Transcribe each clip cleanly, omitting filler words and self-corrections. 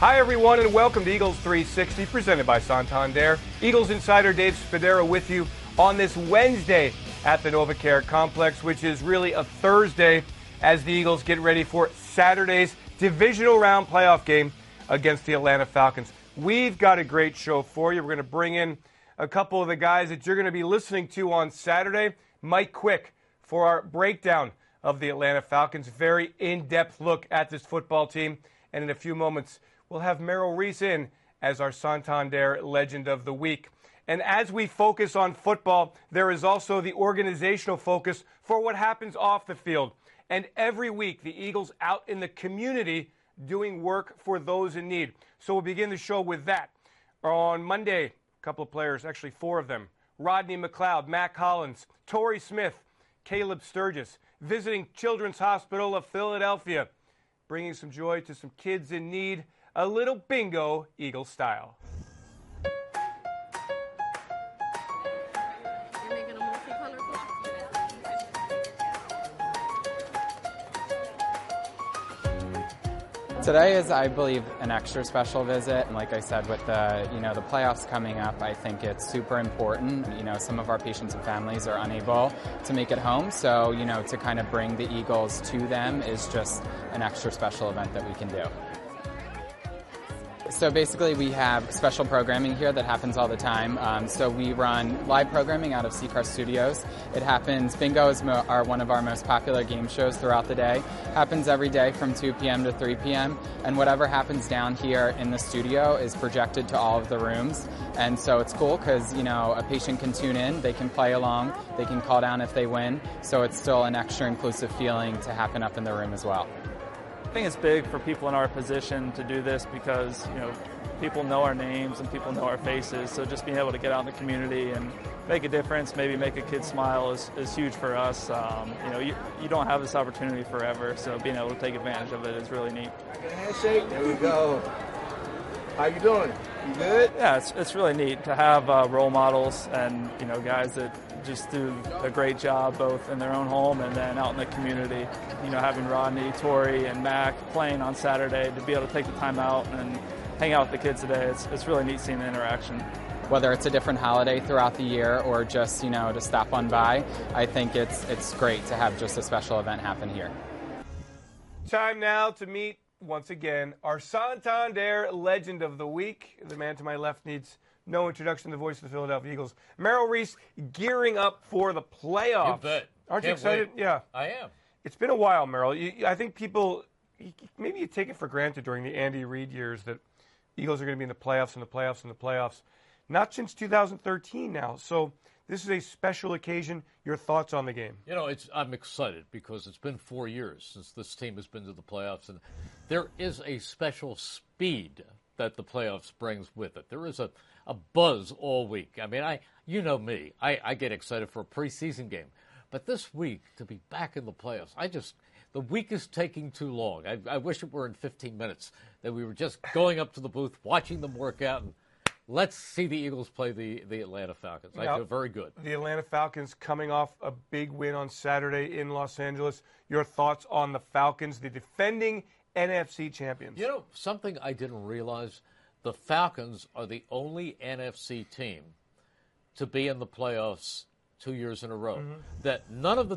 Hi, everyone, and welcome to Eagles 360, presented by Santander. Eagles insider Dave Spadaro with you on this Wednesday at the NovaCare Complex, which is really a Thursday as the Eagles get ready for Saturday's divisional round playoff game against the Atlanta Falcons. We've got a great show for you. We're going to bring in a couple of the guys that you're going to be listening to on Saturday. Mike Quick for our breakdown of the Atlanta Falcons. Very in-depth look at this football team. And in a few moments, we'll have Merrill Reese in as our Santander Legend of the Week. And as we focus on football, there is also the organizational focus for what happens off the field. And every week, the Eagles out in the community doing work for those in need. So we'll begin the show with that. On Monday, a couple of players, actually four of them, Rodney McLeod, Matt Collins, Torrey Smith, Caleb Sturgis, visiting Children's Hospital of Philadelphia, bringing some joy to some kids in need. A little bingo, Eagle style. Today is, I believe, an extra special visit. And like I said, with the playoffs coming up, I think it's super important. Some of our patients and families are unable to make it home. So, to kind of bring the Eagles to them is just an extra special event that we can do. So basically we have special programming here that happens all the time. So we run live programming out of Seacrest Studios. It happens, bingo is one of our most popular game shows throughout the day. Happens every day from 2 p.m. to 3 p.m. And whatever happens down here in the studio is projected to all of the rooms. And so it's cool because, a patient can tune in, they can play along, they can call down if they win. So it's still an extra inclusive feeling to happen up in the room as well. I think it's big for people in our position to do this because, people know our names and people know our faces. So just being able to get out in the community and make a difference, maybe make a kid smile is huge for us. You don't have this opportunity forever, so being able to take advantage of it is really neat. Handshake, there we go. How you doing? You good? Yeah, it's really neat to have role models and, guys that just do a great job both in their own home and then out in the community. Having Rodney, Torrey, and Mac playing on Saturday, to be able to take the time out and hang out with the kids today, it's really neat seeing the interaction. Whether it's a different holiday throughout the year or just, to stop on by, I think it's great to have just a special event happen here. Time now to meet, once again, our Santander Legend of the Week. The man to my left needs no introduction, the voice of the Philadelphia Eagles. Merrill Reese gearing up for the playoffs. You bet. Aren't you excited? Wait. Yeah. I am. It's been a while, Merrill. I think people, maybe you take it for granted during the Andy Reid years that Eagles are going to be in the playoffs and the playoffs and the playoffs. Not since 2013 now. So this is a special occasion. Your thoughts on the game? I'm excited because it's been 4 years since this team has been to the playoffs, and there is a special speed that the playoffs brings with it. There is a buzz all week. I mean, me. I get excited for a preseason game. But this week, to be back in the playoffs, the week is taking too long. I wish it were in 15 minutes, that we were just going up to the booth, watching them work out, and let's see the Eagles play the Atlanta Falcons. I feel very good. The Atlanta Falcons coming off a big win on Saturday in Los Angeles. Your thoughts on the Falcons, the defending NFC champions? Something I didn't realize, the Falcons are the only NFC team to be in the playoffs 2 years in a row. Mm-hmm. That none of the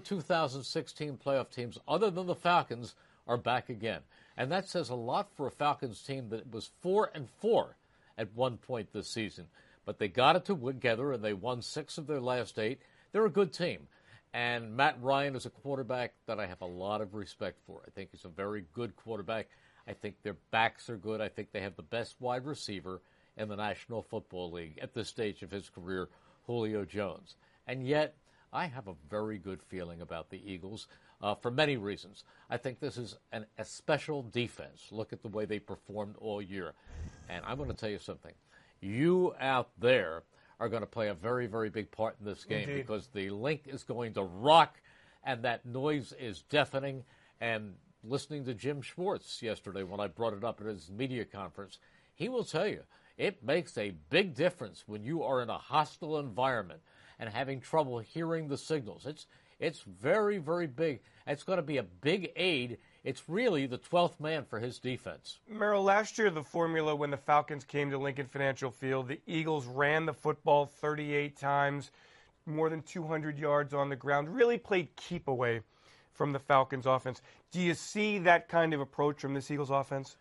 2016 playoff teams, other than the Falcons, are back again. And that says a lot for a Falcons team that was 4-4 at one point this season. But they got it together, and they won 6 of their last 8. They're a good team. And Matt Ryan is a quarterback that I have a lot of respect for. I think he's a very good quarterback. I think their backs are good. I think they have the best wide receiver in the National Football League at this stage of his career, Julio Jones. And yet, I have a very good feeling about the Eagles for many reasons. I think this is a special defense. Look at the way they performed all year. And I'm going to tell you something. You out there are going to play a very, very big part in this game. Indeed. Because the link is going to rock, and that noise is deafening. And listening to Jim Schwartz yesterday when I brought it up at his media conference, he will tell you it makes a big difference when you are in a hostile environment and having trouble hearing the signals. It's very, very big. It's going to be a big aid It's really the 12th man for his defense. Merrill, last year the formula when the Falcons came to Lincoln Financial Field, the Eagles ran the football 38 times, more than 200 yards on the ground, really played keep away from the Falcons offense. Do you see that kind of approach from this Eagles offense?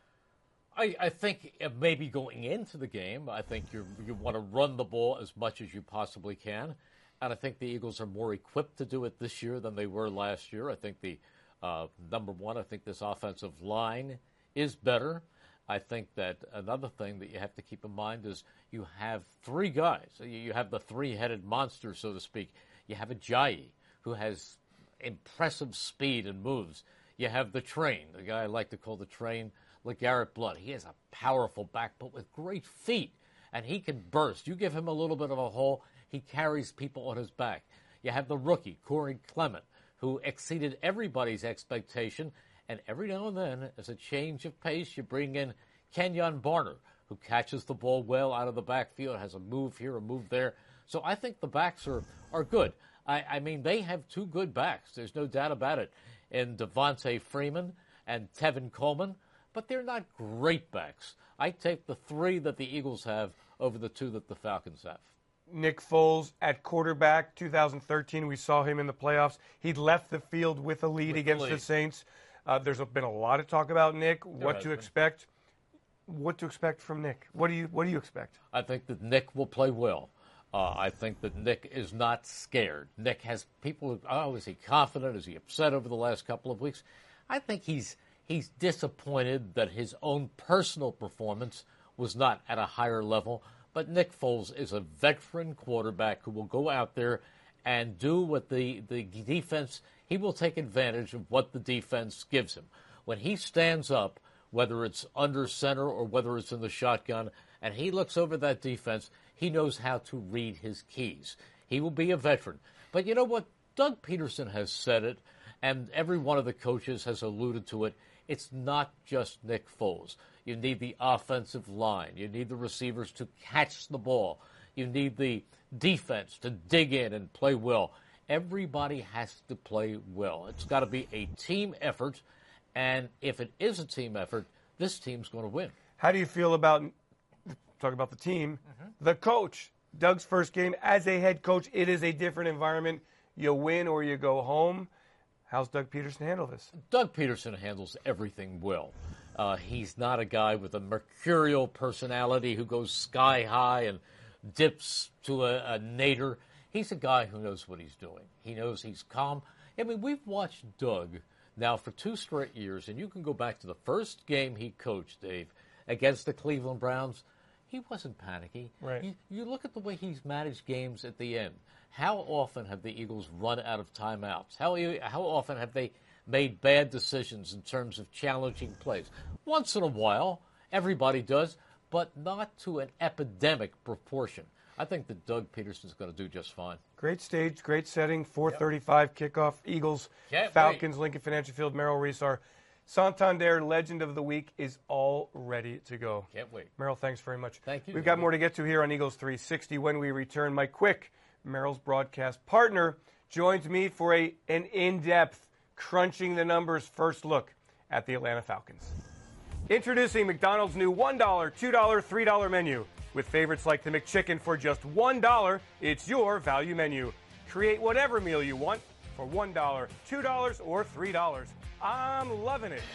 I think maybe going into the game, I think you want to run the ball as much as you possibly can. And I think the Eagles are more equipped to do it this year than they were last year. I think number one, I think this offensive line is better. I think that another thing that you have to keep in mind is you have three guys. You have the three-headed monster, so to speak. You have Ajayi, who has impressive speed and moves. You have the train, the guy I like to call the train, LeGarrette Blount. He has a powerful back, but with great feet, and he can burst. You give him a little bit of a hole, he carries people on his back. You have the rookie, Corey Clement, who exceeded everybody's expectation, and every now and then, as a change of pace, you bring in Kenyon Barner, who catches the ball well out of the backfield, has a move here, a move there. So I think the backs are good. I mean, they have two good backs. There's no doubt about it. And Devontae Freeman and Tevin Coleman, but they're not great backs. I take the three that the Eagles have over the two that the Falcons have. Nick Foles at quarterback, 2013, we saw him in the playoffs. He left the field with a lead against the Saints. There's been a lot of talk about Nick, what to expect. What to expect from Nick? What do you expect? I think that Nick will play well. I think that Nick is not scared. Nick has people, is he confident? Is he upset over the last couple of weeks? I think he's disappointed that his own personal performance was not at a higher level. But Nick Foles is a veteran quarterback who will go out there and do what the defense, he will take advantage of what the defense gives him. When he stands up, whether it's under center or whether it's in the shotgun, and he looks over that defense, he knows how to read his keys. He will be a veteran. But you know what? Doug Peterson has said it, and every one of the coaches has alluded to it. It's not just Nick Foles. You need the offensive line. You need the receivers to catch the ball. You need the defense to dig in and play well. Everybody has to play well. It's got to be a team effort, and if it is a team effort, this team's going to win. How do you feel about, talk about the team, the coach? Doug's first game as a head coach, it is a different environment. You win or you go home. How's Doug Peterson handle this? Doug Peterson handles everything well. He's not a guy with a mercurial personality who goes sky high and dips to a nadir. He's a guy who knows what he's doing. He knows he's calm. I mean, we've watched Doug now for 2 straight years, and you can go back to the first game he coached, Dave, against the Cleveland Browns. He wasn't panicky. Right. You look at the way he's managed games at the end. How often have the Eagles run out of timeouts? How often have they made bad decisions in terms of challenging plays? Once in a while, everybody does, but not to an epidemic proportion. I think that Doug Peterson's going to do just fine. Great stage, great setting, 4:35 kickoff. Eagles, Falcons, Lincoln Financial Field, Merrill Reese. Our Santander Legend of the Week is all ready to go. Can't wait. Merrill, thanks very much. Thank you. We've got more to get to here on Eagles 360 when we return. Mike Quick, Merrill's broadcast partner, joins me for an in-depth, crunching the numbers first look at the Atlanta Falcons. Introducing McDonald's new $1, $2, $3 menu. With favorites like the McChicken for just $1, it's your value menu. Create whatever meal you want for $1, $2, or $3. I'm loving it.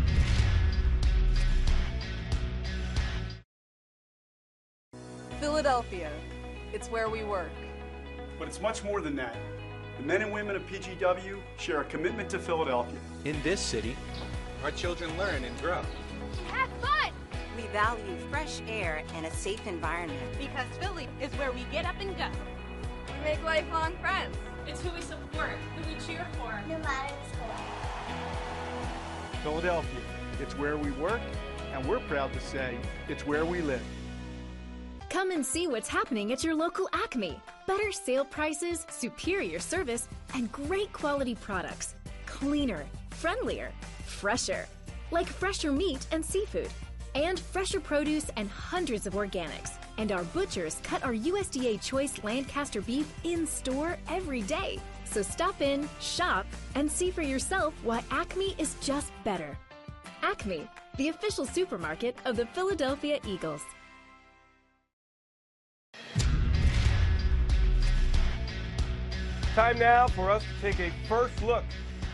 Philadelphia. It's where we work. But it's much more than that. The men and women of PGW share a commitment to Philadelphia. In this city, our children learn and grow. Have fun! We value fresh air and a safe environment. Because Philly is where we get up and go. We make lifelong friends. It's who we support, who we cheer for. No matter the score. Philadelphia. It's where we work, and we're proud to say it's where we live. Come and see what's happening at your local Acme. Better sale prices, superior service, and great quality products. Cleaner, friendlier, fresher. Like fresher meat and seafood. And fresher produce and hundreds of organics. And our butchers cut our USDA choice Lancaster beef in store every day. So stop in, shop, and see for yourself why Acme is just better. Acme, the official supermarket of the Philadelphia Eagles. Time now for us to take a first look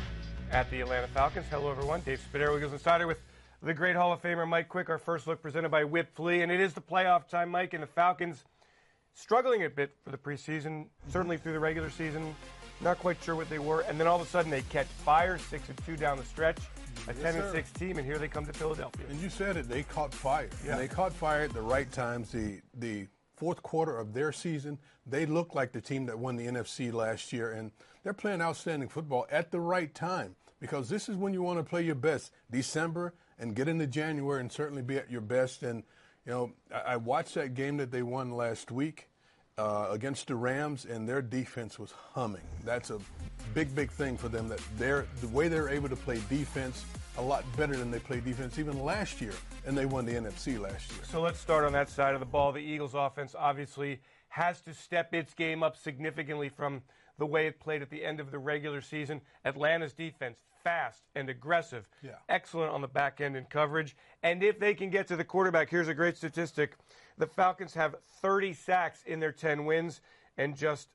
at the Atlanta Falcons. Hello, everyone. Dave Spadaro, Eagles Insider, with the great Hall of Famer Mike Quick. Our first look presented by Whip Flea, and it is the playoff time, Mike, and the Falcons struggling a bit for the preseason, certainly through the regular season. Not quite sure what they were, and then all of a sudden they catch fire, 6-2 down the stretch, a 10-6 team, and here they come to Philadelphia. And you said it, they caught fire. Yeah. And they caught fire at the right times. The fourth quarter of their season, they looked like the team that won the NFC last year, and they're playing outstanding football at the right time, because this is when you want to play your best, December, and get into January and certainly be at your best. And, you know, I watched that game that they won last week against the Rams, and their defense was humming. That's a big, big thing for them, that the way they're able to play defense a lot better than they played defense even last year, and they won the NFC last year. So let's start on that side of the ball. The Eagles offense obviously has to step its game up significantly from the way it played at the end of the regular season. Atlanta's defense, fast and aggressive, excellent on the back end in coverage. And if they can get to the quarterback, here's a great statistic. The Falcons have 30 sacks in their 10 wins and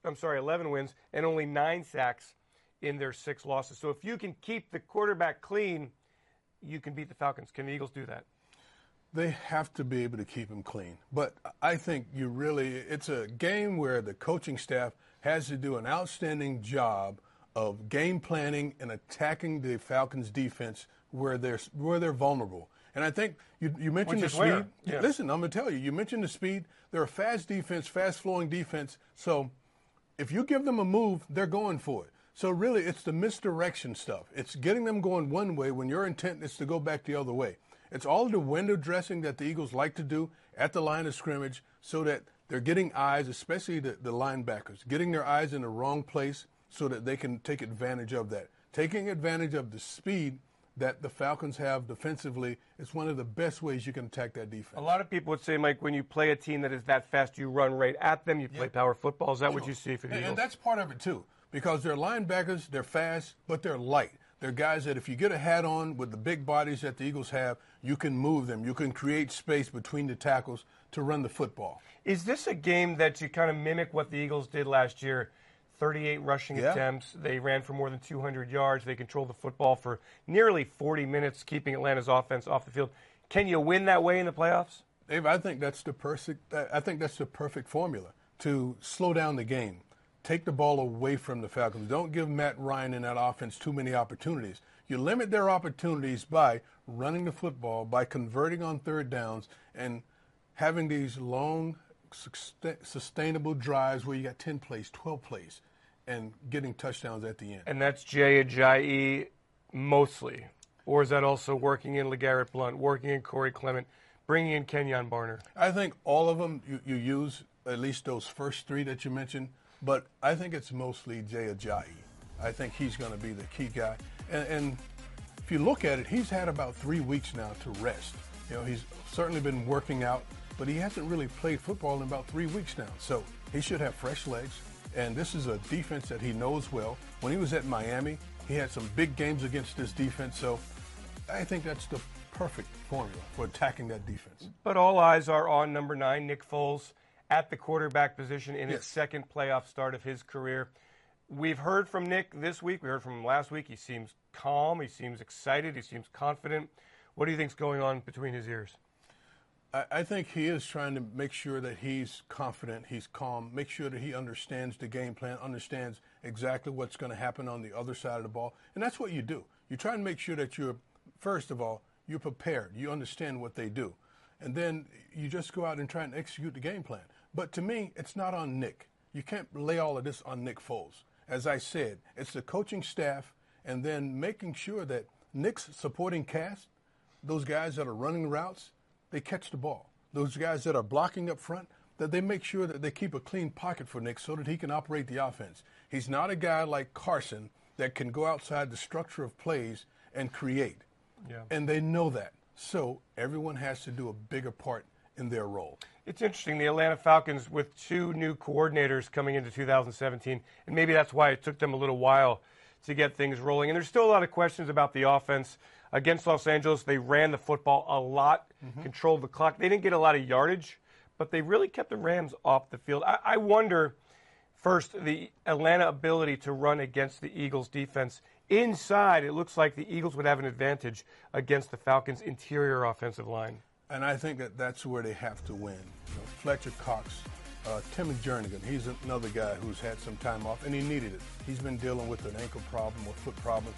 11 wins, and only 9 sacks in their 6 losses. So if you can keep the quarterback clean, you can beat the Falcons. Can the Eagles do that? They have to be able to keep him clean. But I think it's a game where the coaching staff has to do an outstanding job of game planning and attacking the Falcons' defense where they're vulnerable. And I think you mentioned the speed. Yeah. Listen, I'm going to tell you, you mentioned the speed. They're a fast defense, fast-flowing defense. So if you give them a move, they're going for it. So really, it's the misdirection stuff. It's getting them going one way when your intent is to go back the other way. It's all the window dressing that the Eagles like to do at the line of scrimmage so that they're getting eyes, especially the linebackers, getting their eyes in the wrong place so that they can take advantage of that. Taking advantage of the speed that the Falcons have defensively is one of the best ways you can attack that defense. A lot of people would say, Mike, when you play a team that is that fast, you run right at them. You play power football. Is that what you see for the Eagles? And that's part of it, too, because they're linebackers, they're fast, but they're light. They're guys that if you get a hat on with the big bodies that the Eagles have, you can move them. You can create space between the tackles to run the football. Is this a game that you kind of mimic what the Eagles did last year? 38 rushing attempts. They ran for more than 200 yards. They controlled the football for nearly 40 minutes, keeping Atlanta's offense off the field. Can you win that way in the playoffs? Dave, I think that's the perfect formula to slow down the game. Take the ball away from the Falcons. Don't give Matt Ryan and that offense too many opportunities. You limit their opportunities by running the football, by converting on third downs, and having these long, sustainable drives where you got 10 plays, 12 plays, and getting touchdowns at the end. And that's Jay Ajayi mostly. Or is that also working in LeGarrette Blount, working in Corey Clement, bringing in Kenyon Barner? I think all of them you use, at least those first 3 that you mentioned. But I think it's mostly Jay Ajayi. I think he's going to be the key guy. And if you look at it, he's had about 3 weeks now to rest. You know, he's certainly been working out, but he hasn't really played football in about 3 weeks now. So he should have fresh legs. And this is a defense that he knows well. When he was at Miami, he had some big games against this defense. So I think that's the perfect formula for attacking that defense. But all eyes are on number 9, Nick Foles, at the quarterback position in his second playoff start of his career. We've heard from Nick this week. We heard from him last week. He seems calm. He seems excited. He seems confident. What do you think's going on between his ears? I think he is trying to make sure that he's confident, he's calm, make sure that he understands the game plan, understands exactly what's going to happen on the other side of the ball. And that's what you do. You try and make sure that first of all, you're prepared. You understand what they do. And then you just go out and try and execute the game plan. But to me, it's not on Nick. You can't lay all of this on Nick Foles. As I said, it's the coaching staff and then making sure that Nick's supporting cast, those guys that are running routes, they catch the ball. Those guys that are blocking up front, that they make sure that they keep a clean pocket for Nick so that he can operate the offense. He's not a guy like Carson that can go outside the structure of plays and create. And they know that. So everyone has to do a bigger part in their role. It's interesting, the Atlanta Falcons with 2 new coordinators coming into 2017, and maybe that's why it took them a little while to get things rolling. And there's still a lot of questions about the offense. Against Los Angeles, they ran the football a lot, controlled the clock. They didn't get a lot of yardage, but they really kept the Rams off the field. I wonder, first, the Atlanta ability to run against the Eagles' defense. Inside, it looks like the Eagles would have an advantage against the Falcons' interior offensive line. And I think that that's where they have to win. Fletcher Cox, Timmy Jernigan, he's another guy who's had some time off, and he needed it. He's been dealing with an ankle problem or foot problem.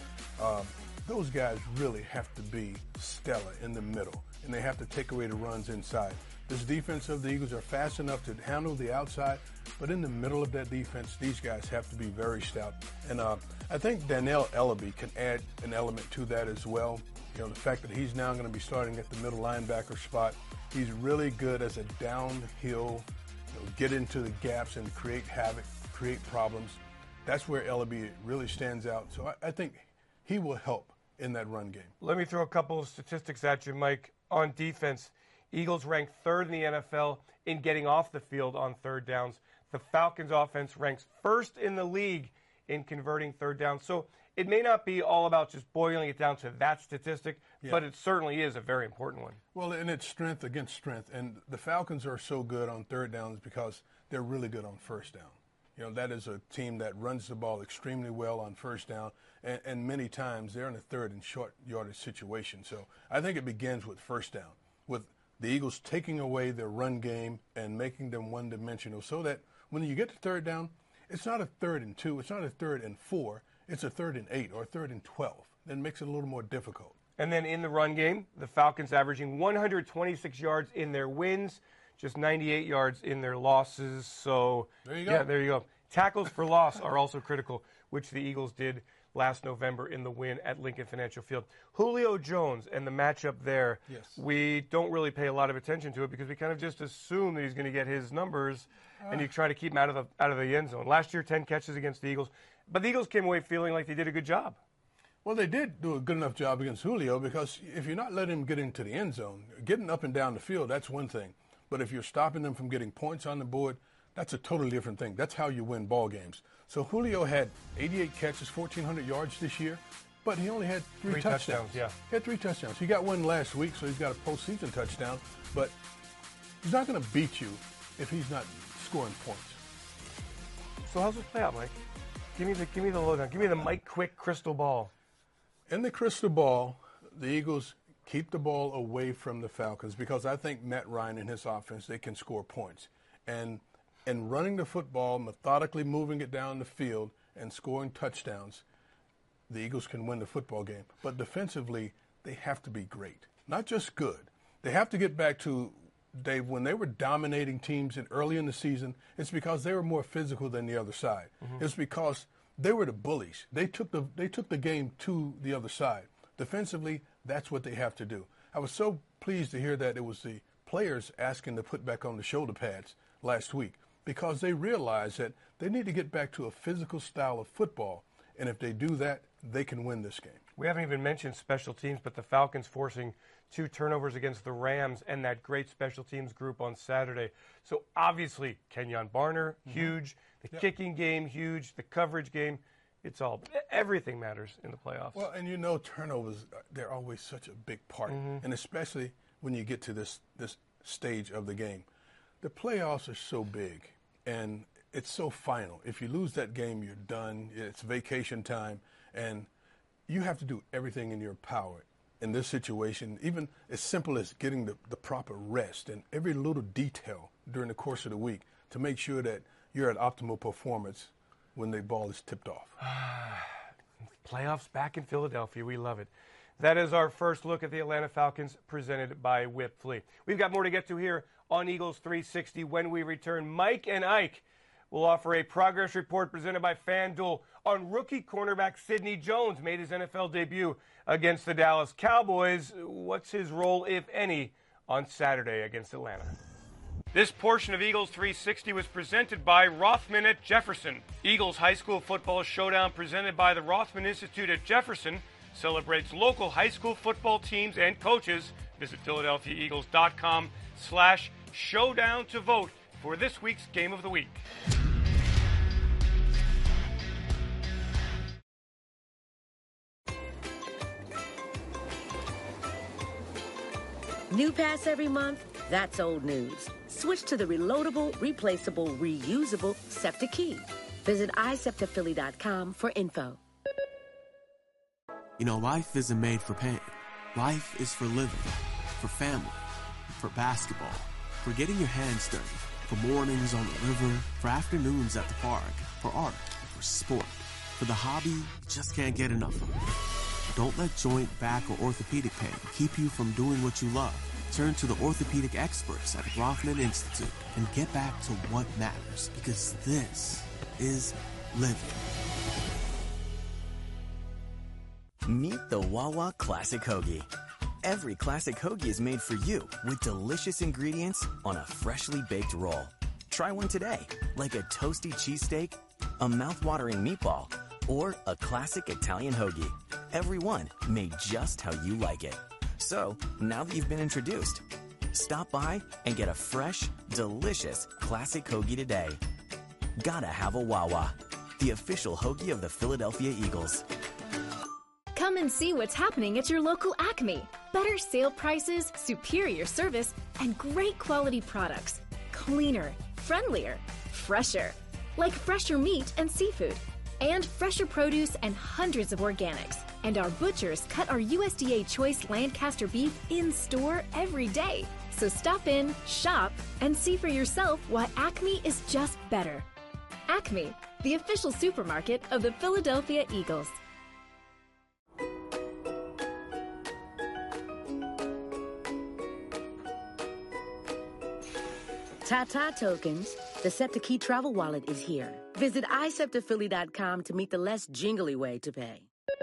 Those guys really have to be stellar in the middle, and they have to take away the runs inside. This defense of the Eagles are fast enough to handle the outside, but in the middle of that defense, these guys have to be very stout. And I think Dannell Ellaby can add an element to that as well. The fact that he's now going to be starting at the middle linebacker spot. He's really good as a downhill, get into the gaps and create havoc, create problems. That's where Ellaby really stands out. So I think he will help in that run game. Let me throw a couple of statistics at you, Mike. On defense, Eagles ranked 3rd in the NFL in getting off the field on 3rd downs. The Falcons' offense ranks 1st in the league in converting 3rd downs. So it may not be all about just boiling it down to that statistic, but it certainly is a very important one. Well, and it's strength against strength. And the Falcons are so good on 3rd downs because they're really good on 1st down. That is a team that runs the ball extremely well on 1st down, and many times they're in a 3rd and short yardage situation. So I think it begins with 1st down, with the Eagles taking away their run game and making them one-dimensional so that when you get to 3rd down, it's not a 3rd and 2, it's not a 3rd and 4, it's a 3rd and 8 or a 3rd and 12. That makes it a little more difficult. And then in the run game, the Falcons averaging 126 yards in their wins, just 98 yards in their losses. So, there you go. Yeah, there you go. Tackles for loss are also critical, which the Eagles did last November in the win at Lincoln Financial Field. Julio Jones and the matchup there, we don't really pay a lot of attention to it because we kind of just assume that he's going to get his numbers, and you try to keep him out of the end zone. Last year, 10 catches against the Eagles. But the Eagles came away feeling like they did a good job. Well, they did do a good enough job against Julio because if you're not letting him get into the end zone, getting up and down the field, that's one thing. But if you're stopping them from getting points on the board, that's a totally different thing. That's how you win ball games. So Julio had 88 catches, 1,400 yards this year, but he only had three touchdowns. Yeah. He had 3 touchdowns. He got one last week, so he's got a postseason touchdown. But he's not going to beat you if he's not scoring points. So how's this play out, Mike? Give me the lowdown. Give me the Mike Quick crystal ball. In the crystal ball, the Eagles keep the ball away from the Falcons because I think Matt Ryan and his offense, they can score points. And running the football, methodically moving it down the field and scoring touchdowns, the Eagles can win the football game. But defensively, they have to be great. Not just good. They have to get back to, Dave, when they were dominating teams early in the season, it's because they were more physical than the other side. It's because they were the bullies. They took the game to the other side. Defensively, that's what they have to do. I was so pleased to hear that it was the players asking to put back on the shoulder pads last week because they realized that they need to get back to a physical style of football, and if they do that, they can win this game. We haven't even mentioned special teams, but the Falcons forcing 2 turnovers against the Rams and that great special teams group on Saturday. So obviously, Kenyon Barner, huge. The kicking game, huge. The coverage game, everything matters in the playoffs. Well, and turnovers, they're always such a big part, and especially when you get to this stage of the game. The playoffs are so big, and it's so final. If you lose that game, you're done. It's vacation time, and you have to do everything in your power in this situation, even as simple as getting the proper rest and every little detail during the course of the week to make sure that you're at optimal performance when the ball is tipped off. Playoffs back in Philadelphia. We love it. That is our first look at the Atlanta Falcons presented by Whip Flea. We've got more to get to here on Eagles 360 when we return. Mike and Ike will offer a progress report presented by FanDuel on rookie cornerback Sidney Jones, made his NFL debut against the Dallas Cowboys. What's his role, if any, on Saturday against Atlanta? This portion of Eagles 360 was presented by Rothman at Jefferson. Eagles High School Football Showdown presented by the Rothman Institute at Jefferson celebrates local high school football teams and coaches. Visit PhiladelphiaEagles.com/ showdown to vote for this week's Game of the Week. New pass every month? That's old news. Switch to the reloadable, replaceable, reusable SEPTA key. Visit iSEPTAPhilly.com for info. You know, life isn't made for pain. Life is for living, for family, for basketball, for getting your hands dirty, for mornings on the river, for afternoons at the park, for art, for sport, for the hobby you just can't get enough of. Don't let joint, back, or orthopedic pain keep you from doing what you love. Turn to the orthopedic experts at Rothman Institute and get back to what matters, because this is living. Meet the Wawa Classic Hoagie. Every classic hoagie is made for you with delicious ingredients on a freshly baked roll. Try one today, like a toasty cheesesteak, a mouth-watering meatball, or a classic Italian hoagie. Every one made just how you like it. So, now that you've been introduced, stop by and get a fresh, delicious classic hoagie today. Gotta have a Wawa, the official hoagie of the Philadelphia Eagles. Come and see what's happening at your local Acme. Better sale prices, superior service, and great quality products. Cleaner, friendlier, fresher. Like fresher meat and seafood. And fresher produce and hundreds of organics. And our butchers cut our USDA choice Lancaster beef in store every day. So stop in, shop, and see for yourself why Acme is just better. Acme, the official supermarket of the Philadelphia Eagles. Tata Tokens, the SEPTA Key travel wallet is here. Visit iSEPTAPhilly.com to meet the less jingly way to pay.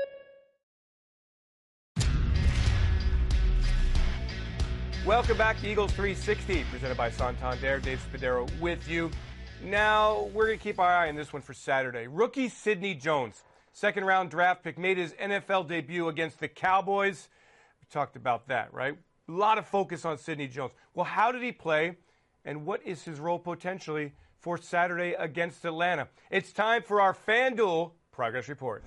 Welcome back to Eagles 360, presented by Santander. Dave Spadaro with you. Now, we're going to keep our eye on this one for Saturday. Rookie Sidney Jones, second-round draft pick, made his NFL debut against the Cowboys. We talked about that, right? A lot of focus on Sidney Jones. Well, how did he play, and what is his role potentially for Saturday against Atlanta? It's time for our FanDuel Progress Report.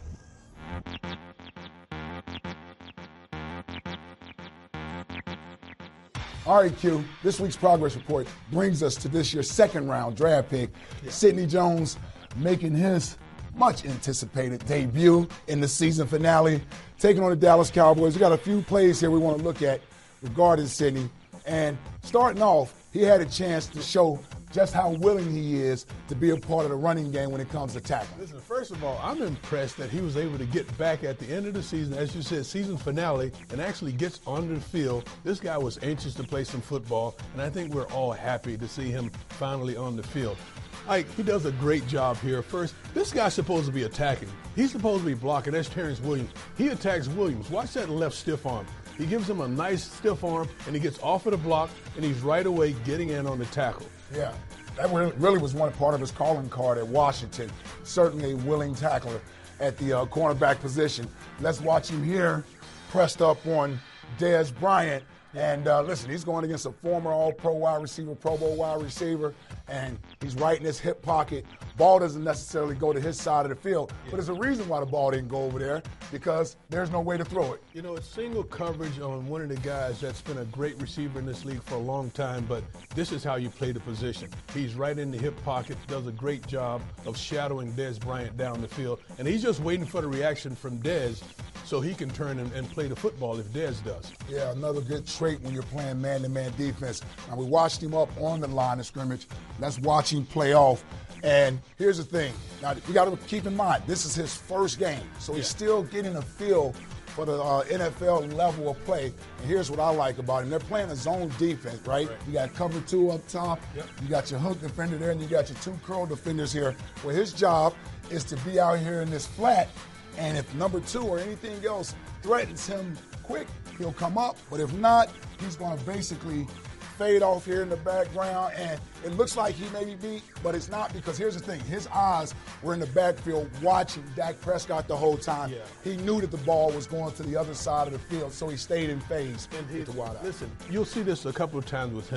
All right, Q, this week's progress report brings us to this year's second-round draft pick, Sidney Jones, making his much-anticipated debut in the season finale, taking on the Dallas Cowboys. We got a few plays here we want to look at regarding Sidney. And starting off, he had a chance to show just how willing he is to be a part of the running game when it comes to tackling. Listen, first of all, I'm impressed that he was able to get back at the end of the season, as you said, season finale, and actually gets onto the field. This guy was anxious to play some football, and I think we're all happy to see him finally on the field. He does a great job here. First, this guy's supposed to be attacking. He's supposed to be blocking. That's Terrence Williams. He attacks Williams. Watch that left stiff arm. He gives him a nice stiff arm, and he gets off of the block, and he's right away getting in on the tackle. Yeah, that really was one part of his calling card at Washington. Certainly a willing tackler at the cornerback position. Let's watch him here, pressed up on Dez Bryant. And listen, he's going against a former All-Pro wide receiver, Pro Bowl wide receiver, and he's right in his hip pocket. Ball doesn't necessarily go to his side of the field, but there's a reason why the ball didn't go over there, because there's no way to throw it. You know, it's single coverage on one of the guys that's been a great receiver in this league for a long time, but this is how you play the position. He's right in the hip pocket, does a great job of shadowing Dez Bryant down the field, and he's just waiting for the reaction from Dez so he can turn and play the football if Dez does. Yeah, another good trait when you're playing man-to-man defense. Now, we watched him up on the line of scrimmage. Let's watch him play off. And here's the thing. Now, you got to keep in mind, this is his first game. So he's still getting a feel for the NFL level of play. And here's what I like about him. They're playing a zone defense, right? You got cover two up top. Yep. You got your hook defender there, and you got your two curl defenders here. Well, his job is to be out here in this flat. And if number two or anything else threatens him quick, he'll come up. But if not, he's going to basically fade off here in the background. And it looks like he may be beat, but it's not, because here's the thing. His eyes were in the backfield watching Dak Prescott the whole time. Yeah. He knew that the ball was going to the other side of the field, so he stayed in phase with the wide eye. Listen, you'll see this a couple of times with him.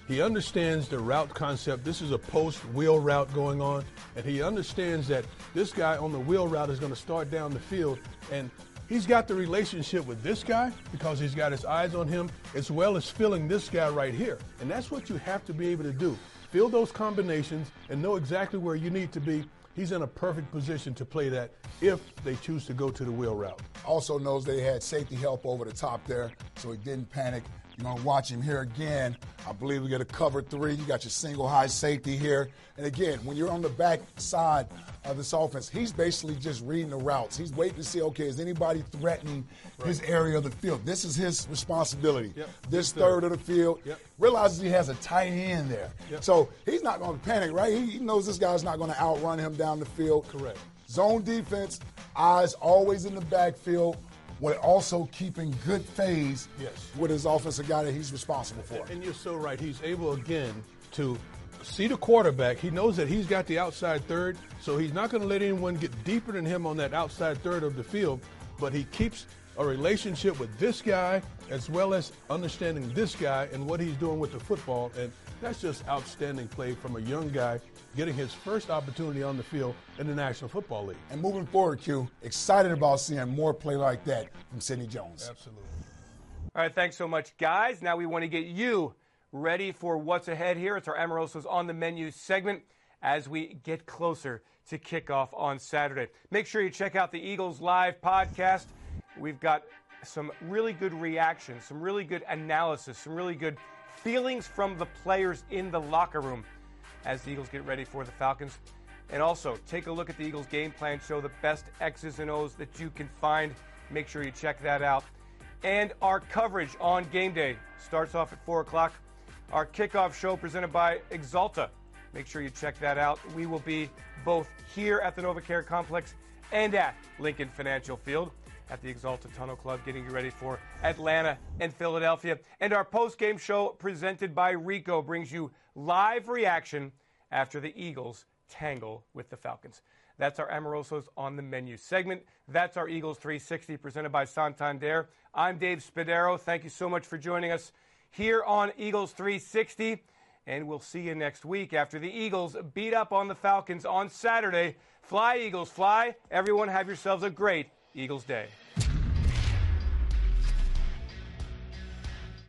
He understands the route concept. This is a post-wheel route going on, and he understands that this guy on the wheel route is going to start down the field, and he's got the relationship with this guy because he's got his eyes on him, as well as filling this guy right here. And that's what you have to be able to do. Fill those combinations and know exactly where you need to be. He's in a perfect position to play that if they choose to go to the wheel route. Also knows they had safety help over the top there, so he didn't panic. You're going to watch him here again. I believe we get a cover 3. You got your single high safety here. And again, when you're on the back side of this offense, he's basically just reading the routes. He's waiting to see, okay, is anybody threatening his area of the field? This is his responsibility. This third of the field. Realizes he has a tight end there. So he's not going to panic, right? He knows this guy's not going to outrun him down the field. Correct. Zone defense, eyes always in the backfield, while also keeping good phase with his offensive guy that he's responsible for. And you're so right. He's able, again, to see the quarterback. He knows that he's got the outside third, so he's not going to let anyone get deeper than him on that outside third of the field, but he keeps a relationship with this guy as well as understanding this guy and what he's doing with the football, and that's just outstanding play from a young guy getting his first opportunity on the field in the National Football League. And moving forward, Q, excited about seeing more play like that from Sidney Jones. Absolutely. All right, thanks so much, guys. Now we want to get you ready for what's ahead here. It's our Amoroso's On the Menu segment as we get closer to kickoff on Saturday. Make sure you check out the Eagles Live podcast. We've got some really good reactions, some really good analysis, some really good feelings from the players in the locker room as the Eagles get ready for the Falcons. And also, take a look at the Eagles game plan show, the best X's and O's that you can find. Make sure you check that out. And our coverage on game day starts off at 4 o'clock. Our kickoff show presented by Exalta. Make sure you check that out. We will be both here at the NovaCare Complex and at Lincoln Financial Field at the Exalta Tunnel Club, getting you ready for Atlanta and Philadelphia. And our post-game show presented by Rico brings you live reaction after the Eagles tangle with the Falcons. That's our Amoroso's On the Menu segment. That's our Eagles 360 presented by Santander. I'm Dave Spadaro. Thank you so much for joining us here on Eagles 360. And we'll see you next week after the Eagles beat up on the Falcons on Saturday. Fly, Eagles, fly. Everyone have yourselves a great Eagles Day.